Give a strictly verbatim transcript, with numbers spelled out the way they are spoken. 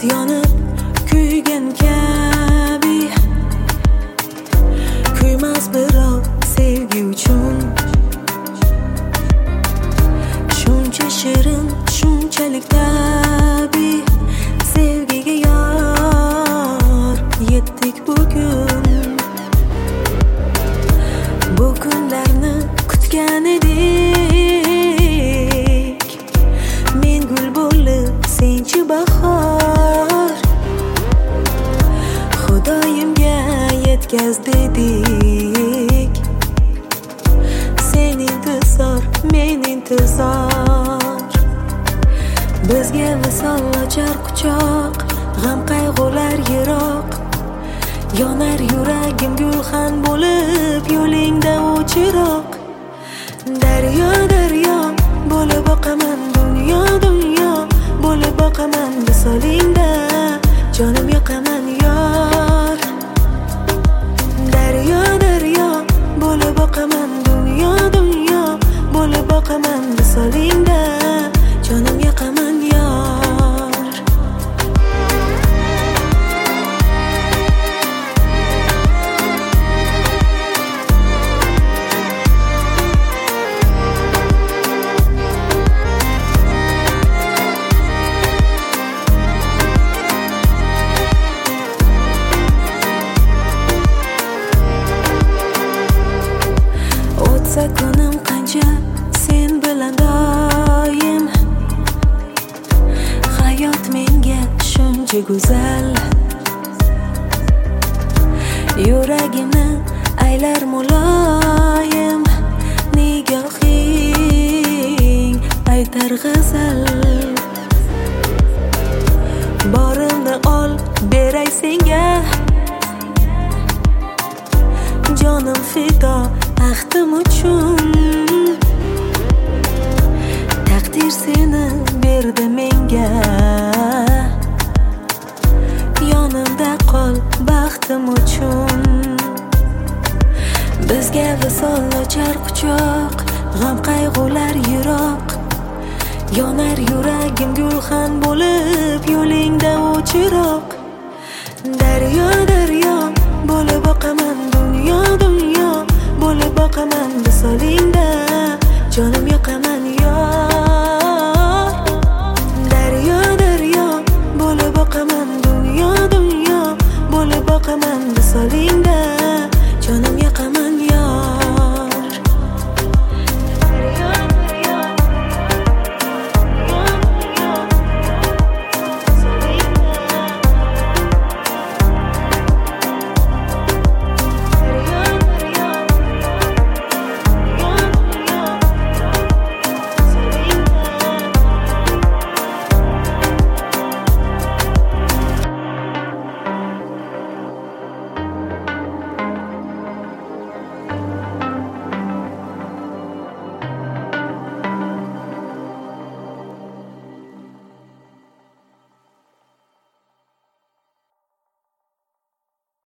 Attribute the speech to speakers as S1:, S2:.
S1: yonib kuygan kabi, kuymas birov sevgi uchun. Shuncha shirin, shunchalik tabiiy, sevgiga yor yetdik bugun. Bu kunlarni kutgan edik, men gul bo'lib senchi bahor. Xudoyimga yetkaz dedik, sen intizor, men intizor. Bizga visol ochar quchoq, g'am qayg'ular yiroq. Yonar yuragim gulxan bo'lib, yo'lingda o'chiroq. Daryo daryo bo'lib oqaman, dunyo dunyo bo'lib boqaman visolingda, jonim yoqaman yor. Daryo daryo bo'lib oqaman, dunyo dunyo bo'lib boqaman visolingda, jonim yoqaman yor. O'tsa kunim qancha sen bilan doim, hayot menga shuncha go'zal. Yuragimni aylar muloyim, nigohing aytar g'azal. Borimni ol beray senga, jonim fido ahdim uchun. Taqdir seni berdi menga, yonimda qol baxtim uchun. Bizga visol ochar quchoq, g'am qayg'ular yiroq. Yonar yuragim gulxan bo'lib, yo'lingda o'chiroq. Daryo